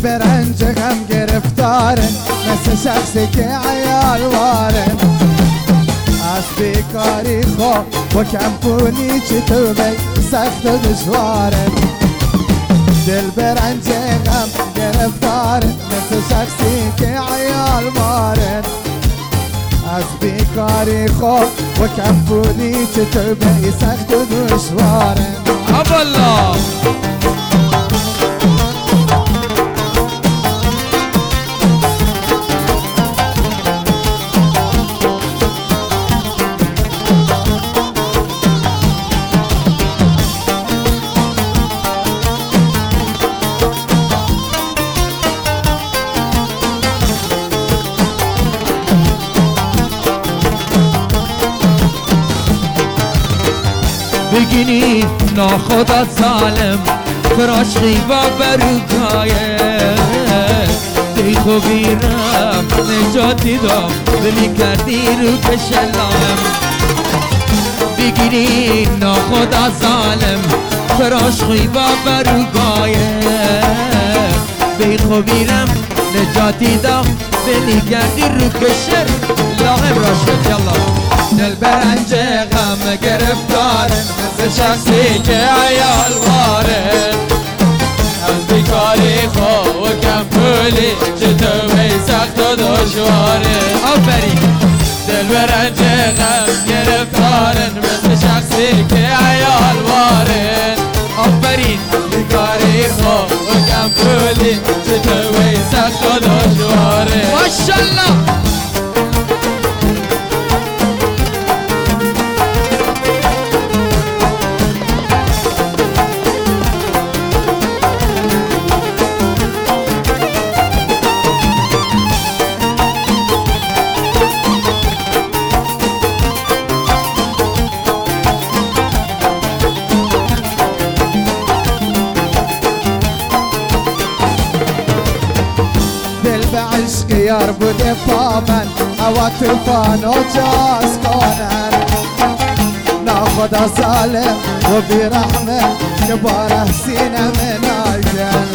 برنج غم گرفتاره مثل شخصی که عیال واره از بیکاری خوب و کم پولی چطوره سخت و دشواره دل برنج غم گرفتاره مثل شخصی که عیال واره از بیکاری خوب و کم پولی چطوره سخت و دشواره الله بگینی ناخدا ظالم فراش غیبا بروگایه دی خوبیرم نجاتی دام بلی کردی رو کشلام بگینی ناخدا ظالم فراش غیبا بروگایه دی خوبیرم نجاتی دام بلی کردی رو کشل لاغم راشد یالله دل برنج غم گرفتاره مثل شخصی که عیال واره از بیکاری خوب و کم پولی چطوری سخت و دشواره آفرین دل برنج غم گرفتاره مثل شخصی که عیال واره آفرین بیکاری خوب و کم پولی چطوری سخت و دشواره ماشالله عشق یار بوده پامن هوا توفان و جاز کنن ناخدا ظالم و بیرحمه که باره سینم ناگن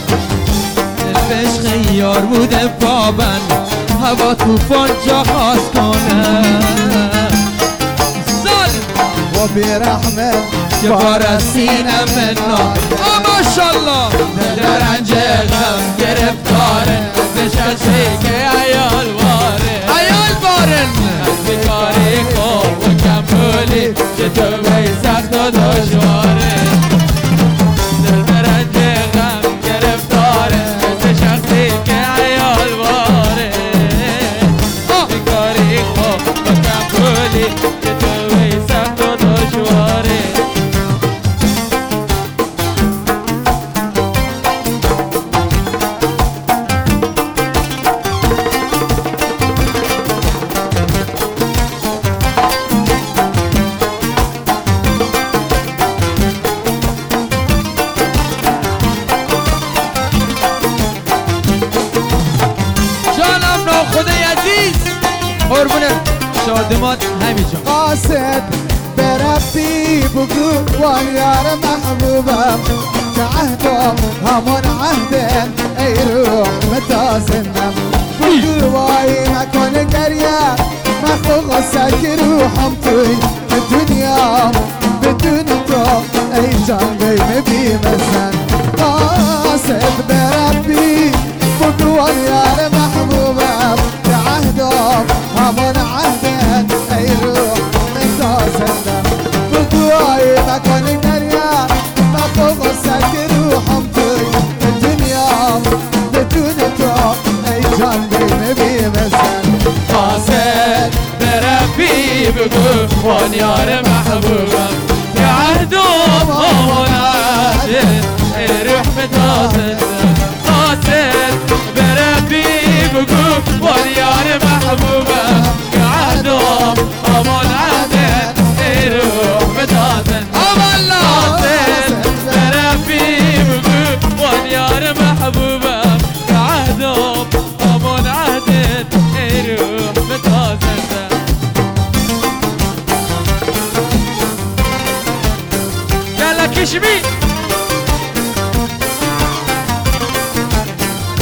عشق یار بوده پامن هوا توفان جاز کنن ظالم و بیرحمه که باره سینم ناگن ماشالله دل رنج غم گرفتاره شخصی که عیال وارن از بیکاری خوب و کم پولی چطوری سخت و دشواره دل برنج غم گرفتاره مثل شخصی که عیال واره بیکاری خوب و کم پولی چطوری سخت و دشواره قربونه شادمات همیجا قاصد بربی بگو ویار محبوبم که عهدم همون عهدن ای روح متازنم بگو وای مکن گریه مخلوق سک روحم توی دنیا بدون تو ای جان بیم بیمزن قاصد بربی بگو ویار محبوبم که عهدم همون عهدن ای روح متازنم بگوی مکن گریه مخلوق سک روحم توی دنیا بدون تو ای جان بیم بیمزن قاصد بربی بگو وانیار محبوبم که عهدم همون عهدن ای روح متازنم قاصد بربی بگو وانیار محبوبم که عهدم همون عهدن ای روح متازنم قاصد بربی بگو وانیار محبوبم که عهدم همون عهدن ای روح متازنم يلا كشبي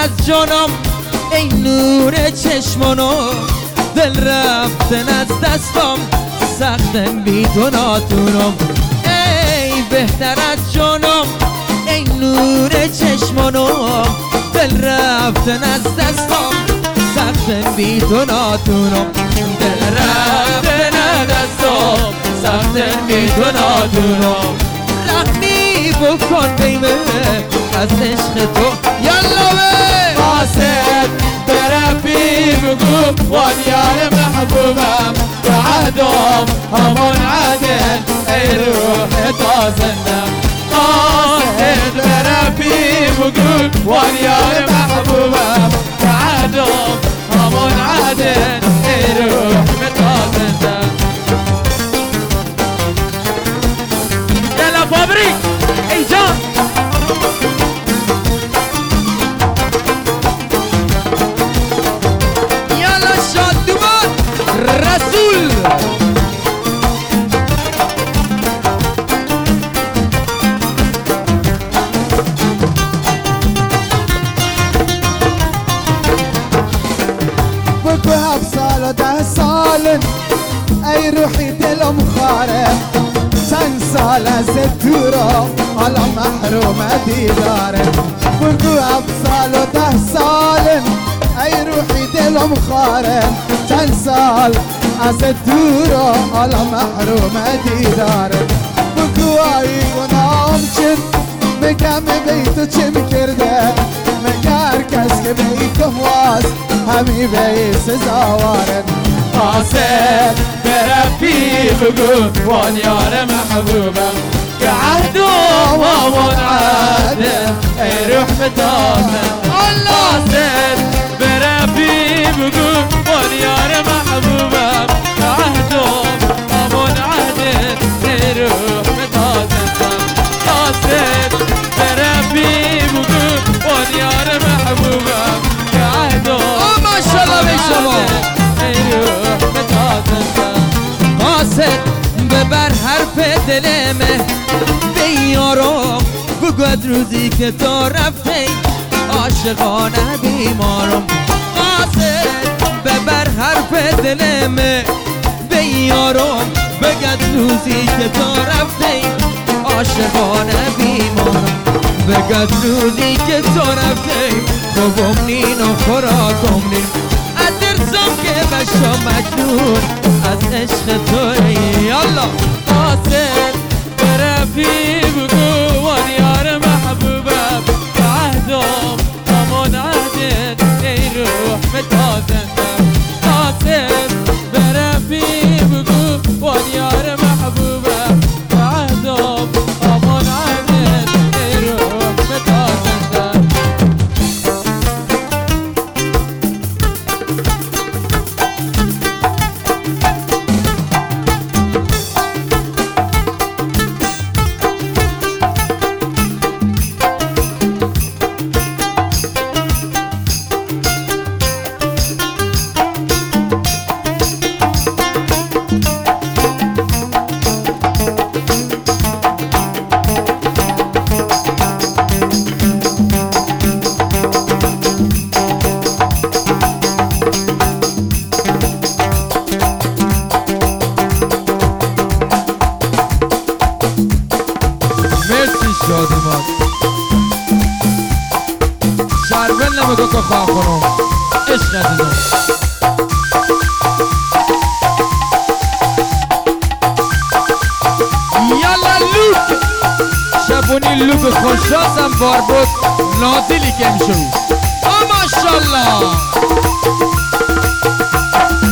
از جانم ای نور چشمانو، دل رفتن از دستم سختن بی تو ناتونم. ای بهتر از جانم ای نور چشمانو، دل رفتن از دستم سختن بی تو ناتونم. دل رفتن از دستم سختن بی تو ناتونم. رحمی بکن بیمه از عشق تو یلا به قاصد بربی بگو وان یار محبوبم به عهدم همون عهدن ای روح تازنم. قاصد بربی بگو وان یار محبوبم به عهدم همون عهدن ای روح تازنم. یلا فابریک ای جان رسول بگو 7 سال و 10 سال ای روحی دلم خاره، چند سال از تو را حالا محروم دیداره. بگو 7 سال و 10 سال ای روحی دلم خاره، چند سال از تو را حالا محروم دیداره. بگو ای گناهم چند بگم بی تو چه میکرده، مگر کس که بی تو هواست همی بی سزاواره. قاصد بربی بگو وان یار محبوبم که عهدم همون عهدم ای روح متازم. قاصد بربی بگو وان یار محبوبم که عهدم همون عهدم ای روح متازم. قاصد بربی بگو وان یار محبوبم که عهدم ماشاءالله به شما ای روح متازم. قاصد ببر حرف دلمه بیارم، بگو از روزی که تو رفتی عاشقانه بیمارم. قاصد ببر حرف دلمه بیارم، بگو از روزی که تو رفتی عاشقانه بیمارم. بگو از روزی که تو رفتی خوبم نین و خوراکم نین، از درسم که بشم مجنون از عشق توی. یالا قاصد برفی بگو وان یار محبوبم به عهدم همون عهدت ای روح متازنم. قاصد برفی بگو وان یار محبوبم به عهدم همون عهدت ای روح متازنم. شادمان شربن نمگو که خواه کنم عشق عزیزم. یالا لوک شبونی لوک خوششاسم بار بود نازلی کم شو. ماشالله